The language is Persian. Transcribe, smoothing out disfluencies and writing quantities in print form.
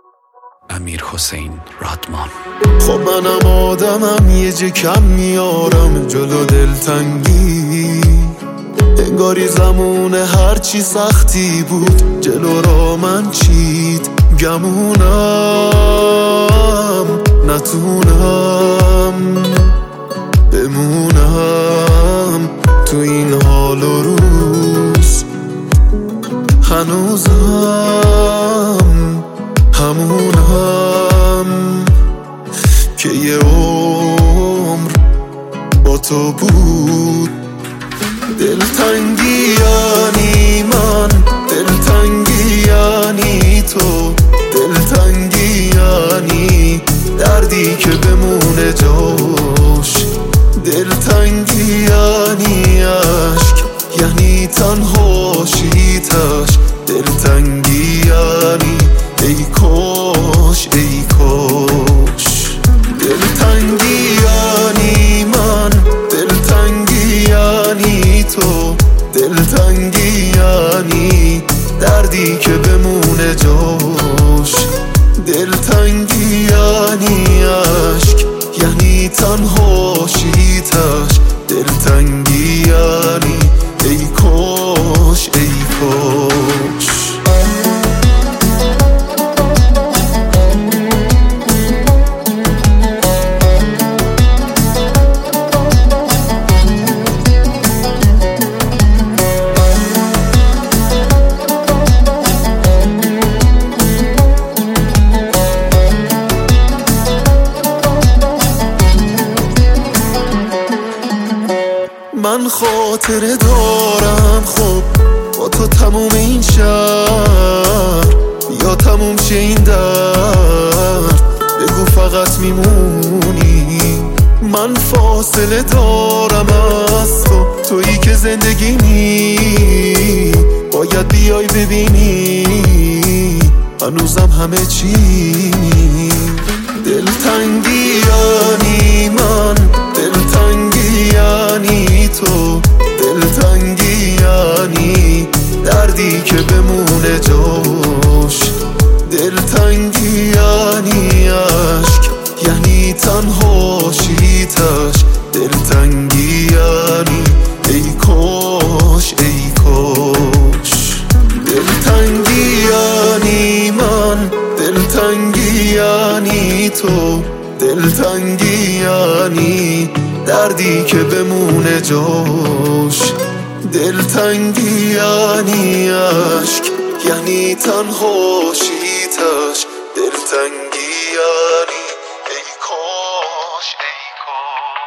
امیرحسین رادمان. خب منم آدمم، یه جه کم میارم جلو دلتنگی. انگاری زمون هرچی سختی بود جلو را من چید. گمونم نتونم بمونم تو این حال و روز. هنوزم همونم که یه عمر با تو بود. دلتنگی یعنی من، دلتنگی یعنی تو، دلتنگی یعنی دردی که بمونه جاش. دلتنگی یعنی عشق، یعنی تنهاشیتش. دلتنگی یعنی ای کاش ای کاش. دلتنگی یعنی من، دلتنگی یعنی تو، دلتنگی یعنی دردی که بمونه جاش. دلتنگی یعنی عشق، یعنی تنهاشیتش. دلتنگی یعنی ای کاش ای کاش. من خاطره دارم خب با تو تموم این شهر. یا تموم شه این درد، بگو فقط میمونی. من فاصله دارم از تو، تویی که زندگیمی. باید بیای ببینی هنوزم همه چی. دلتنگی یعنی من، دلتنگی یعنی تو، دلتنگی یعنی دردی که بمونه جاش. دلتنگی یعنی عشق، یعنی تنهاشیتش. دلتنگی یعنی ای کاش ای کاش. دلتنگی یعنی من، دلتنگی یعنی تو، دلتنگی یعنی دردی که بمونه جاش. دلتنگی یعنی عشق، یعنی تنهاشیتش. دلتنگی یعنی ای کاش ای کاش.